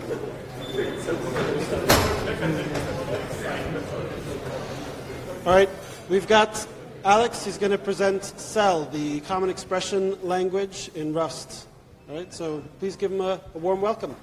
All right, we've got Alex. He's going to present CEL, the Common Expression Language in Rust. All right, so please give him a warm welcome.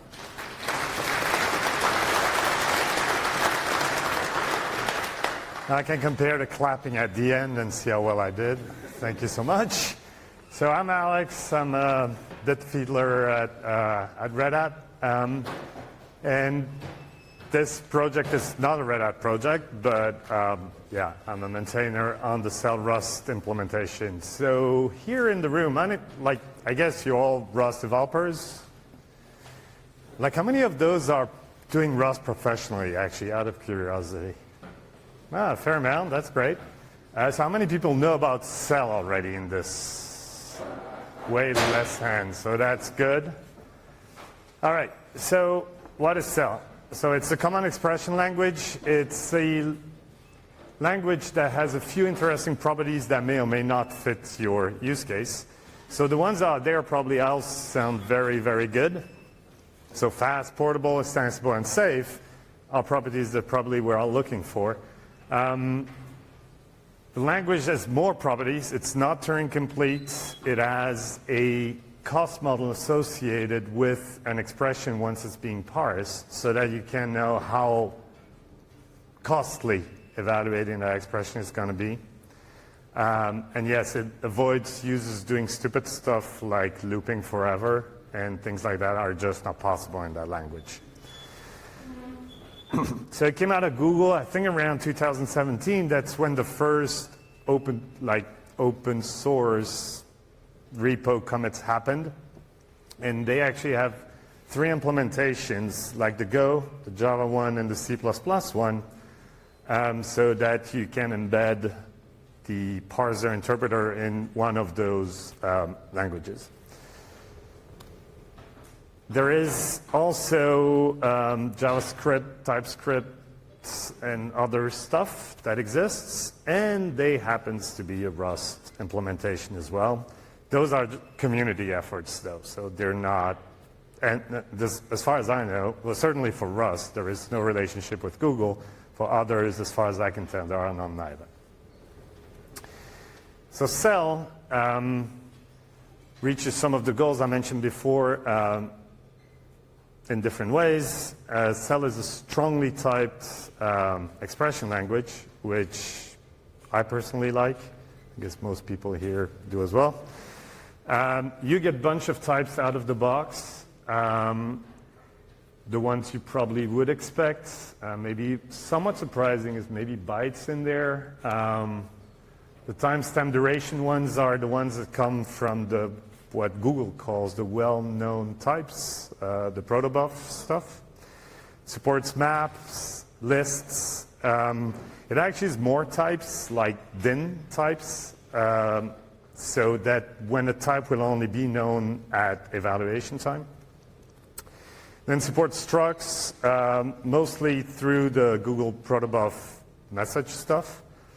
I can compare the clapping at the end and see how well I did. Thank you so much. So I'm Alex. I'm a bit fiddler at Red Hat. And this project is not a Red Hat project, but yeah, I'm a maintainer on the CEL Rust implementation. So here in the room, I guess you're all Rust developers. Like, how many of those are doing Rust professionally, actually, out of curiosity? Ah, a fair amount. That's great. So how many people know about CEL already in this? Way less hands, so that's good. All right, so what is CEL? So it's a common expression language. It's a language that has a few interesting properties that may or may not fit your use case. So the ones out there probably all sound very, very good. So fast, portable, extensible, and safe are properties that probably we're all looking for. The language has more properties. It's not Turing complete. It has a cost model associated with an expression once it's being parsed so that you can know how costly evaluating that expression is going to be. And yes, it avoids users doing stupid stuff like looping forever, and things like that are just not possible in that language. So it came out of Google, I think around 2017. That's when the first open source repo commits happened. And they actually have 3 implementations, like the Go, the Java one, and the C++ one, so that you can embed the parser interpreter in one of those languages. There is also JavaScript, TypeScript, and other stuff that exists, and they happens to be a Rust implementation as well. Those are community efforts, though, so they're not, and this, as far as I know, well, certainly for Rust, there is no relationship with Google. For others, as far as I can tell, there are none neither. So CEL reaches some of the goals I mentioned before in different ways. CEL is a strongly typed expression language, which I personally like. I guess most people here do as well. You get a bunch of types out of the box. The ones you probably would expect. Maybe somewhat surprising is maybe bytes in there. The timestamp duration ones are the ones that come from what Google calls the well-known types, the protobuf stuff. Supports maps, lists. It actually is more types, like DIN types, so that when a type will only be known at evaluation time. Then supports structs, mostly through the Google protobuf message stuff.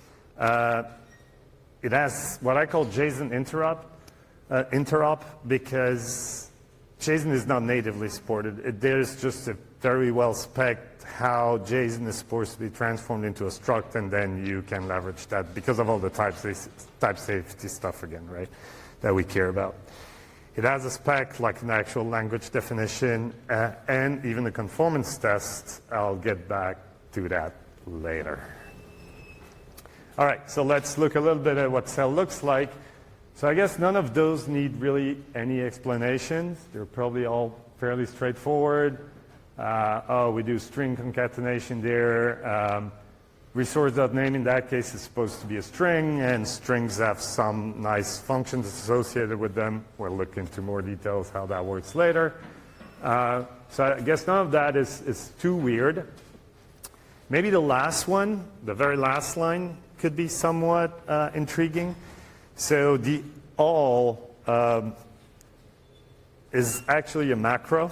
It has what I call JSON interop, because JSON is not natively supported. There's just a very well spec'd how JSON is supposed to be transformed into a struct, and then you can leverage that because of all the type safety stuff again, right, that we care about. It has a spec like an actual language definition and even a conformance test. I'll get back to that later. All right, so let's look a little bit at what CEL looks like. So I guess none of those need really any explanations. They're probably all fairly straightforward. We do string concatenation there. Resource.name in that case is supposed to be a string, and strings have some nice functions associated with them. We'll look into more details how that works later. So I guess none of that is too weird. Maybe the last one, the very last line, could be somewhat intriguing. So the all is actually a macro.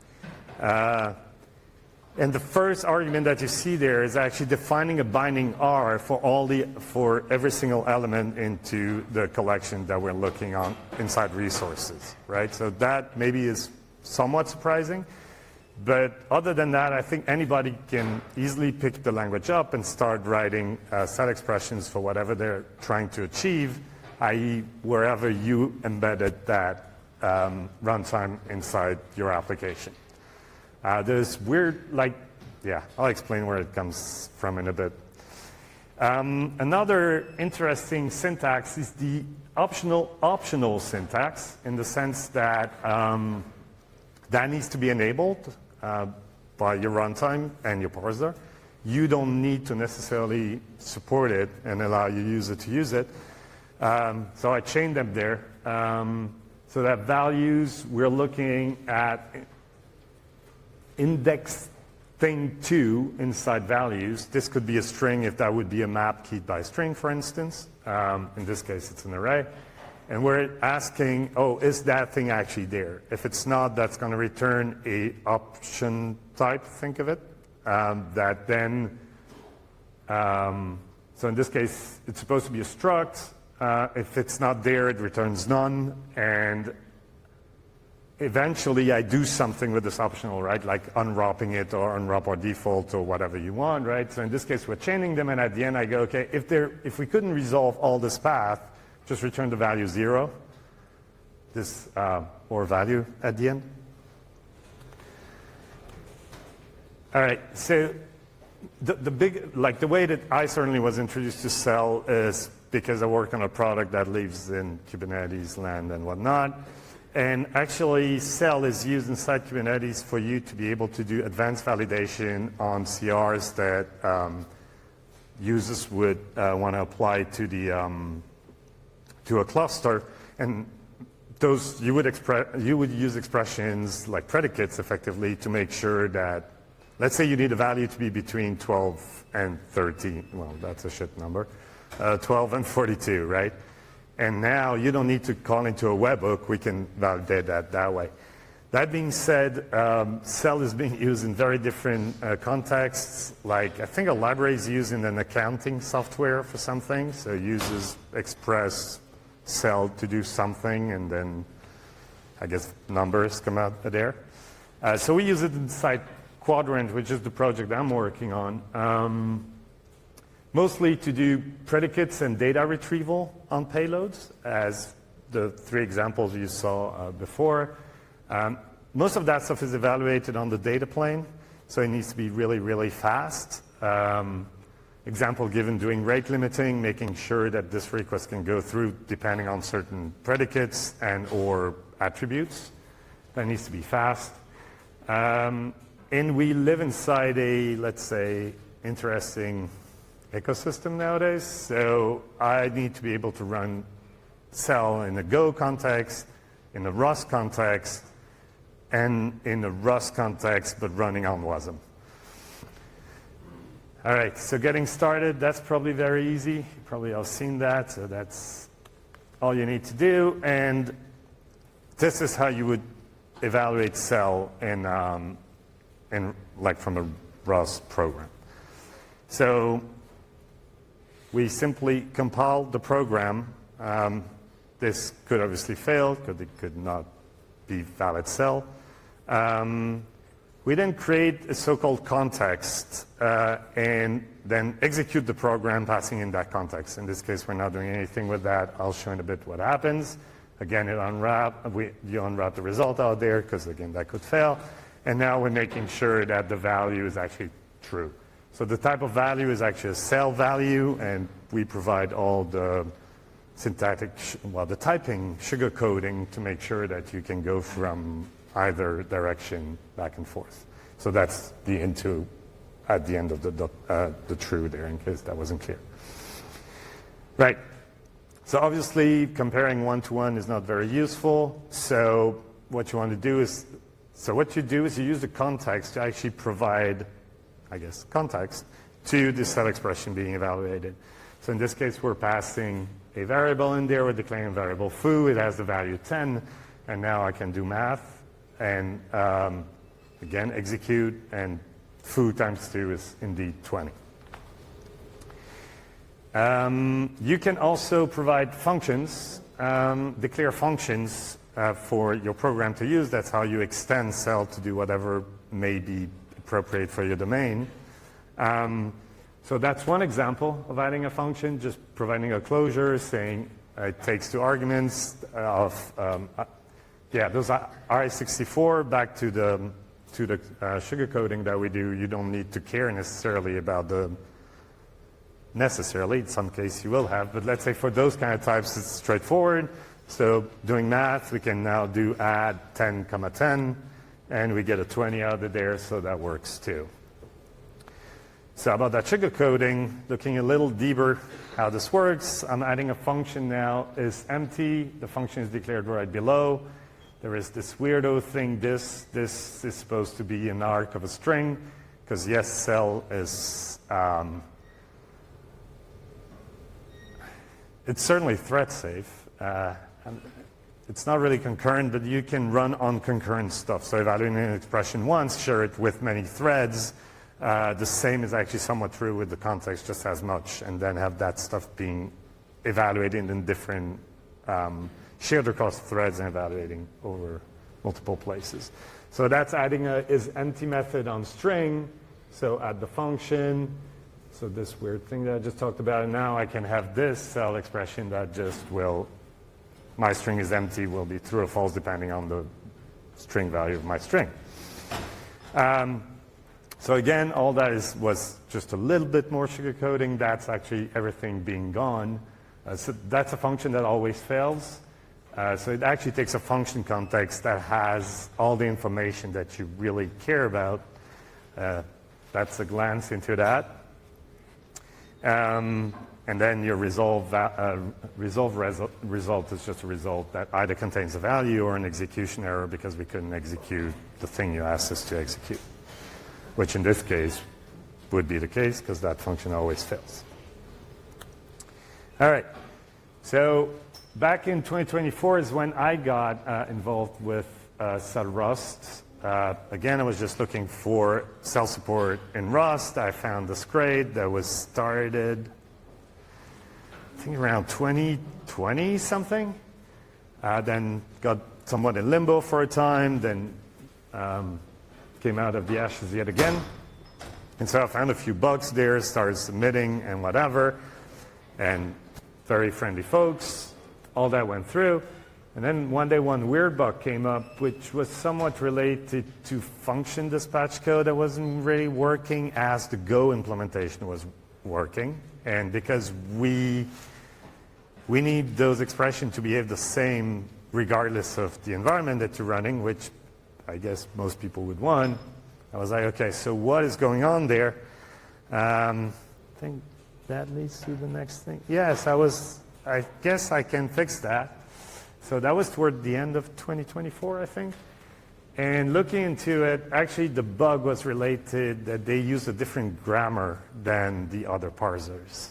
And the first argument that you see there is actually defining a binding R for every single element into the collection that we're looking on inside resources, right? So that maybe is somewhat surprising. But other than that, I think anybody can easily pick the language up and start writing cell expressions for whatever they're trying to achieve, i.e. wherever you embedded that runtime inside your application. There's weird, I'll explain where it comes from in a bit. Another interesting syntax is the optional syntax, in the sense that that needs to be enabled by your runtime and your parser. You don't need to necessarily support it and allow your user to use it. So I chained them there. So that values, we're looking at index thing 2 inside values. This could be a string if that would be a map keyed by string, for instance. In this case, it's an array. And we're asking, is that thing actually there? If it's not, that's going to return a option type, think of it, that then, so in this case, it's supposed to be a struct. If it's not there, it returns none. And eventually, I do something with this optional, right? Like unwrapping it or unwrap or default or whatever you want, right? So in this case, we're chaining them. And at the end, I go, okay, if we couldn't resolve all this path, just return the value 0, this or value at the end. All right, so the way that I certainly was introduced to Cell is because I work on a product that lives in Kubernetes land and whatnot. And actually, Cell is used inside Kubernetes for you to be able to do advanced validation on CRs that users would want to apply to the to a cluster, and those you would use expressions like predicates effectively to make sure that, let's say you need a value to be between 12 and 13. Well, that's a shit number. 12 and 42, right? And now you don't need to call into a webhook. We can validate that way. That being said, Cell is being used in very different contexts. Like, I think a library is used in an accounting software for something. So users express Cell to do something, and then I guess numbers come out there. So we use it inside Quadrant, which is the project I'm working on, mostly to do predicates and data retrieval on payloads, as the 3 examples you saw before. Most of that stuff is evaluated on the data plane, so it needs to be really, really fast. Example given, doing rate limiting, making sure that this request can go through depending on certain predicates and or attributes. That needs to be fast. And we live inside a, let's say, interesting ecosystem nowadays. So I need to be able to run Cell in a Go context, in a Rust context, and in a Rust context, but running on WASM. All right, so getting started, that's probably very easy. You probably all seen that, so that's all you need to do. And this is how you would evaluate Cell in like from a Rust program. So we simply compile the program. This could obviously fail, because it could not be valid Cell. We then create a so-called context and then execute the program passing in that context. In this case, we're not doing anything with that. I'll show in a bit what happens. Again, you unwrap the result out there, because again, that could fail. And now we're making sure that the value is actually true. So the type of value is actually a Cell value, and we provide all the syntactic, the typing sugarcoating to make sure that you can go from either direction back and forth. So that's the into at the end of the true there, in case that wasn't clear. Right. So obviously, comparing one-to-one is not very useful. So what you want to do is, you use the context to actually provide, I guess, context to the Cell expression being evaluated. So in this case, we're passing a variable in there. We're declaring a variable foo. It has the value 10. And now I can do math. And again, execute, and foo times 2 is indeed 20. You can also provide functions, declare functions for your program to use. That's how you extend Cell to do whatever may be appropriate for your domain. So that's one example of adding a function, just providing a closure, saying it takes 2 arguments of, those are RI64 back to the sugarcoating that we do. You don't need to care necessarily about in some case you will have, but let's say for those kind of types it's straightforward. So doing math, we can now do add 10, 10, and we get a 20 out of there, so that works too. So about that sugarcoating, looking a little deeper how this works, I'm adding a function now is empty. The function is declared right below. There is this weirdo thing, this is supposed to be an arc of a string, because yes, cell is, it's certainly thread safe. It's not really concurrent, but you can run on concurrent stuff. So evaluating an expression once, share it with many threads. The same is actually somewhat true with the context, just as much, and then have that stuff being evaluated in different, shared across threads and evaluating over multiple places. So that's adding a is empty method on string. So add the function. So this weird thing that I just talked about, and now I can have this cell expression that just will, my string is empty, will be true or false depending on the string value of my string. So again, all that was just a little bit more sugarcoating. That's actually everything being gone. So that's a function that always fails. So it actually takes a function context that has all the information that you really care about. That's a glance into that. And then your result is just a result that either contains a value or an execution error because we couldn't execute the thing you asked us to execute, which in this case would be the case because that function always fails. All right, so back in 2024 is when I got involved with Cell Rust. Again, I was just looking for cell support in Rust. I found this crate that was started, I think around 2020 something. Then got somewhat in limbo for a time, then came out of the ashes yet again. And so I found a few bugs there, started submitting and whatever, and very friendly folks. All that went through. And then one day one weird bug came up, which was somewhat related to function dispatch code that wasn't really working as the Go implementation was working. And because we need those expressions to behave the same regardless of the environment that you're running, which I guess most people would want. I was like, okay, so what is going on there? I think that leads to the next thing. Yes, I guess I can fix that. So that was toward the end of 2024, I think. And looking into it, actually the bug was related that they used a different grammar than the other parsers.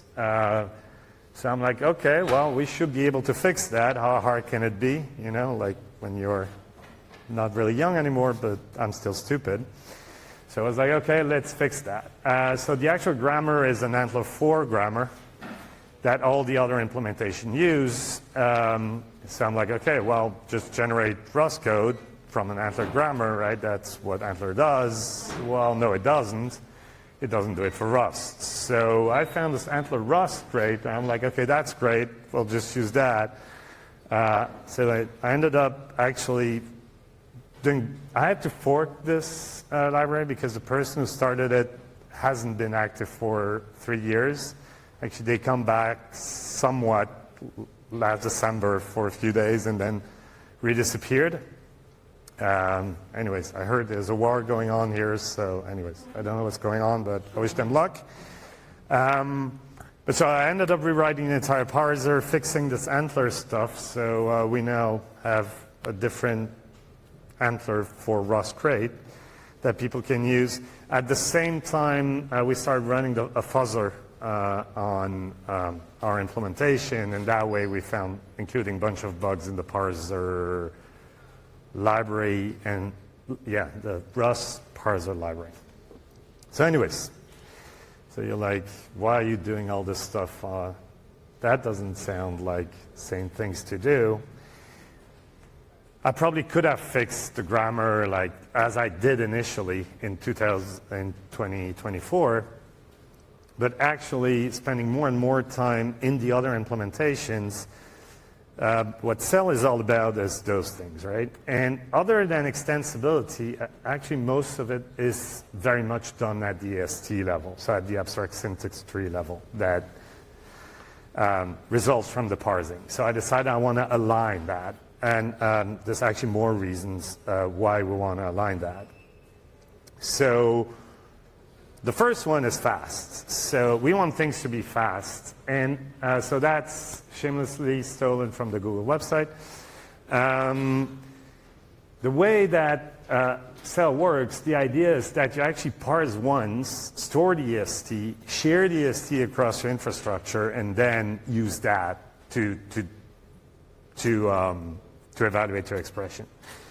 So I'm like, okay, well, we should be able to fix that. How hard can it be? You know, like when you're not really young anymore, but I'm still stupid. So I was like, okay, let's fix that. So the actual grammar is an ANTLR 4 grammar that all the other implementation use. So I'm like, okay, well, just generate Rust code from an ANTLR grammar, right? That's what ANTLR does. Well, no, it doesn't. It doesn't do it for Rust. So I found this ANTLR Rust crate, and I'm like, okay, that's great. We'll just use that. So I ended up actually I had to fork this library because the person who started it hasn't been active for 3 years. Actually, they come back somewhat last December for a few days and then redisappeared. Anyways, I heard there's a war going on here, so anyways, I don't know what's going on, but I wish them luck. But so I ended up rewriting the entire parser, fixing this ANTLR stuff, so we now have a different ANTLR for Rust crate that people can use. At the same time, we started running a fuzzer on our implementation, and that way we found including a bunch of bugs in the parser library and, yeah, the Rust parser library. So anyways, so you're like, why are you doing all this stuff? That doesn't sound like same things to do. I probably could have fixed the grammar like as I did initially in 2024, but actually spending more and more time in the other implementations, what Cell is all about is those things, right? And other than extensibility, actually most of it is very much done at the AST level, so at the abstract syntax tree level that results from the parsing. So I decided I want to align that. And there's actually more reasons why we want to align that. So the first one is fast. So we want things to be fast. And so that's shamelessly stolen from the Google website. The way that Cell works, the idea is that you actually parse once, store the EST, share the EST across your infrastructure, and then use that to evaluate your expression.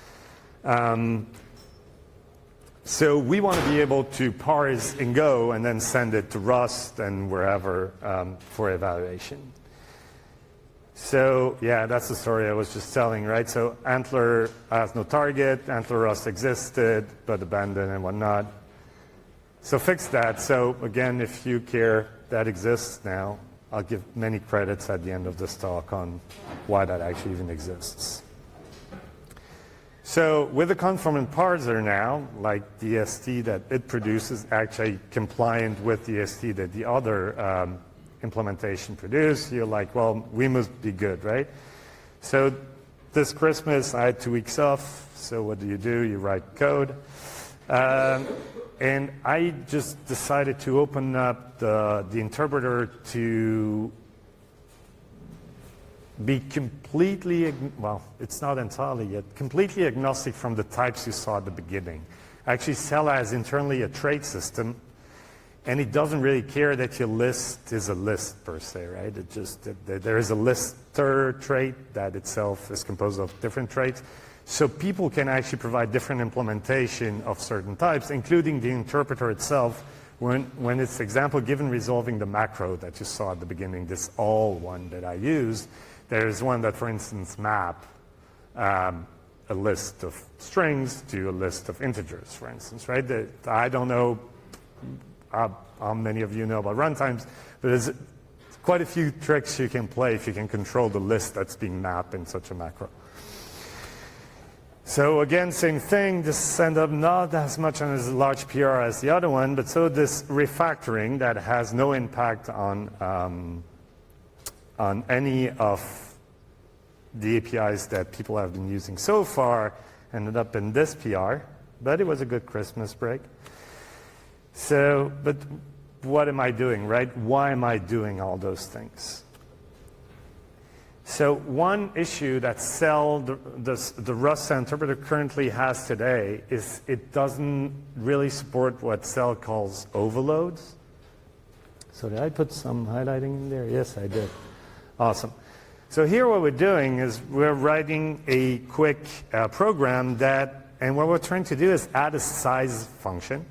So we want to be able to parse in Go and then send it to Rust and wherever for evaluation. So yeah, that's the story I was just telling, right? So Antler has no target, Antler Rust existed, but abandoned and whatnot. So fix that. So again, if you care, that exists now. I'll give many credits at the end of this talk on why that actually even exists. So with the conformant parser now, like the EST that it produces, actually compliant with the EST that the other implementation produced, you're like, well, we must be good, right? So this Christmas, I had 2 weeks off. So what do? You write code. And I just decided to open up the interpreter to be completely, well, it's not entirely yet, completely agnostic from the types you saw at the beginning. Actually, Cell has internally a trait system, and it doesn't really care that your list is a list per se, right? It just, there is a lister trait that itself is composed of different traits. So people can actually provide different implementation of certain types, including the interpreter itself, when it's, example, given resolving the macro that you saw at the beginning, this all one that I used. There's one that, for instance, map a list of strings to a list of integers, for instance, right? I don't know how many of you know about runtimes, but there's quite a few tricks you can play if you can control the list that's being mapped in such a macro. So again, same thing, this ended up not as much on as a large PR as the other one, but so this refactoring that has no impact on any of the APIs that people have been using so far ended up in this PR, but it was a good Christmas break. So, but what am I doing, right? Why am I doing all those things? So one issue that Cell, the Rust interpreter currently has today is it doesn't really support what Cell calls overloads. So did I put some highlighting in there? Yes, I did. Awesome. So here what we're doing is we're writing a quick program that, and what we're trying to do is add a size function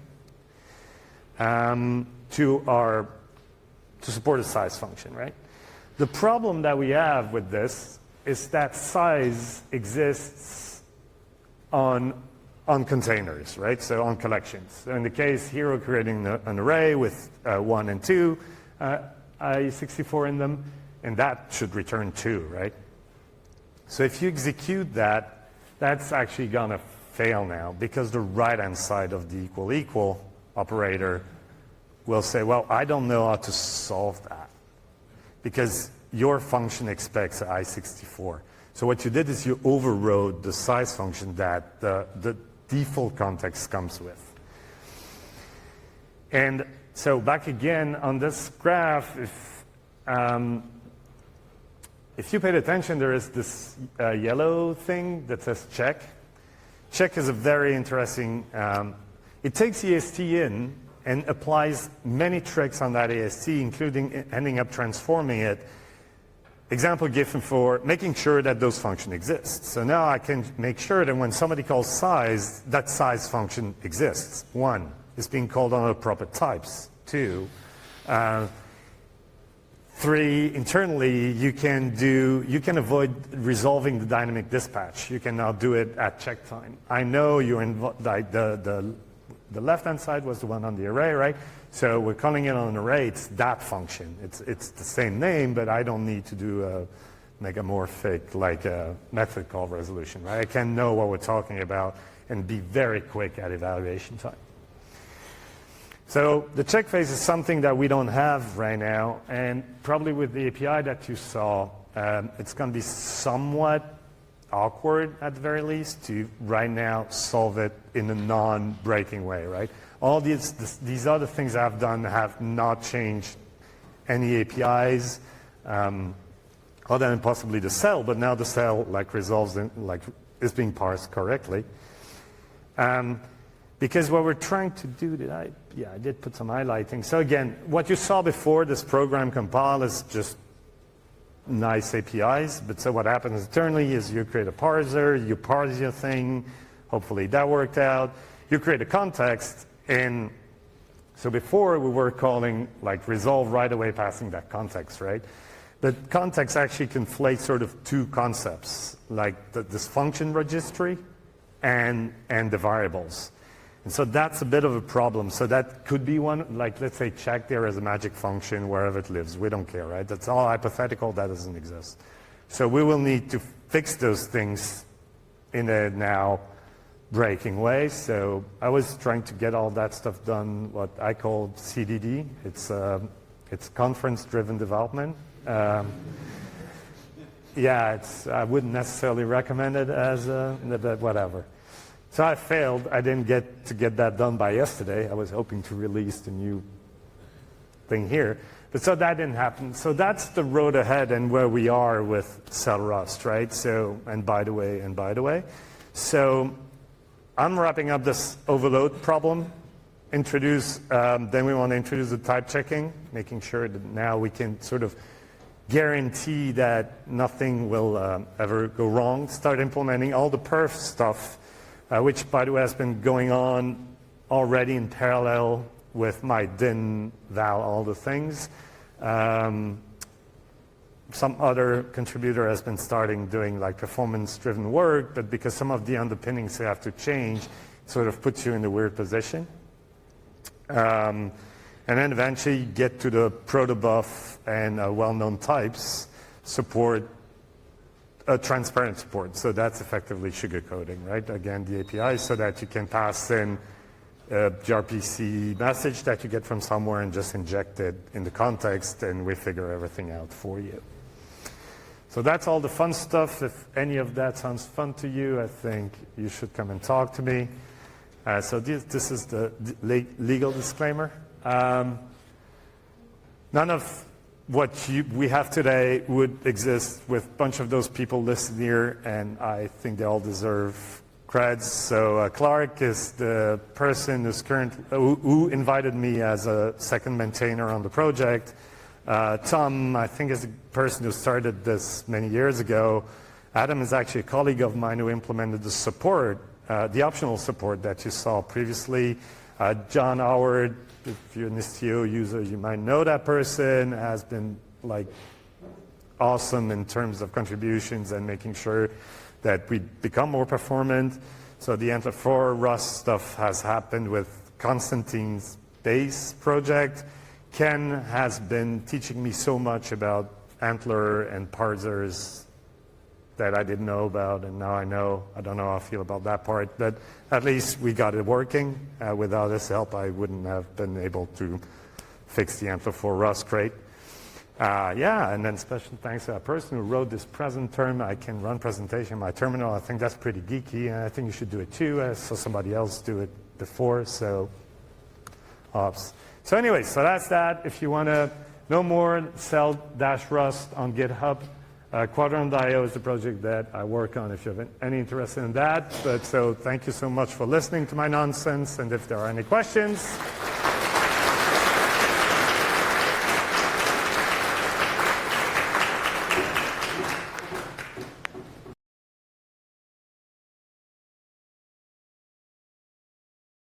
to support a size function, right? The problem that we have with this is that size exists on containers, right? So on collections. So in the case here, we're creating an array with 1 and 2 i64 in them, and that should return 2, right? So if you execute that, that's actually going to fail now because the right-hand side of the equal operator will say, well, I don't know how to solve that, because your function expects i64. So what you did is you overrode the size function that the default context comes with. And so back again on this graph, if you paid attention, there is this yellow thing that says check. Check is a very interesting, it takes EST in and applies many tricks on that AST, including ending up transforming it. Example given for making sure that those function exists. So now I can make sure that when somebody calls size, that size function exists. 1, it's being called on appropriate types. 2, 3, internally, you can avoid resolving the dynamic dispatch. You can now do it at check time. I know you're like the left-hand side was the one on the array, right? So we're calling it on an array. It's that function. It's the same name, but I don't need to do a megamorphic like a method call resolution, right? I can know what we're talking about and be very quick at evaluation time. So the check phase is something that we don't have right now, and probably with the API that you saw, it's going to be somewhat awkward at the very least to right now solve it in a non-breaking way, right? All these other things I've done have not changed any APIs, other than possibly the cell, but now the cell like resolves is being parsed correctly. Because what we're trying to do, I did put some highlighting. So again, what you saw before, this program compile is just nice APIs. But so what happens internally is you create a parser, you parse your thing. Hopefully that worked out. You create a context. And so before we were calling like resolve right away passing that context, right? But context actually conflates sort of two concepts, like this function registry and the variables. And so that's a bit of a problem. So that could be one, like let's say check there as a magic function wherever it lives. We don't care, right? That's all hypothetical. That doesn't exist. So we will need to fix those things in a now breaking way. So I was trying to get all that stuff done, what I call CDD. It's conference-driven development. I wouldn't necessarily recommend it as but whatever. So I failed. I didn't get to get that done by yesterday. I was hoping to release the new thing here. But so that didn't happen. So that's the road ahead and where we are with Cell Rust, right? So, and by the way. So I'm wrapping up this overload problem. Then we want to introduce the type checking, making sure that now we can sort of guarantee that nothing will ever go wrong. Start implementing all the perf stuff, which, by the way, has been going on already in parallel with my din, val, all the things. Some other contributor has been starting doing like performance-driven work, but because some of the underpinnings have to change, it sort of puts you in a weird position. And then eventually get to the protobuf and well-known types support transparent support. So that's effectively sugarcoating, right? Again, the API so that you can pass in a gRPC message that you get from somewhere and just inject it in the context, and we figure everything out for you. So that's all the fun stuff. If any of that sounds fun to you, I think you should come and talk to me. So this is the legal disclaimer. None of what we have today would exist with a bunch of those people listed here, and I think they all deserve creds. So Clark is the person who invited me as a second maintainer on the project. Tom, I think, is the person who started this many years ago. Adam is actually a colleague of mine who implemented the support, the optional support that you saw previously. John Howard, if you're an Istio user, you might know that person, has been like awesome in terms of contributions and making sure that we become more performant. So the Antler 4 Rust stuff has happened with Constantine's base project. Ken has been teaching me so much about Antler and parsers that I didn't know about, and now I know. I don't know how I feel about that part, but at least we got it working. Without his help, I wouldn't have been able to fix the Antler 4 Rust crate. And then special thanks to that person who wrote this present term. I can run presentation in my terminal. I think that's pretty geeky, and I think you should do it too. I saw somebody else do it before, so ops. So anyway, so that's that. If you want to know more, cell-rust on GitHub. Quadrant.io is the project that I work on if you have any interest in that. But so thank you so much for listening to my nonsense, and if there are any questions,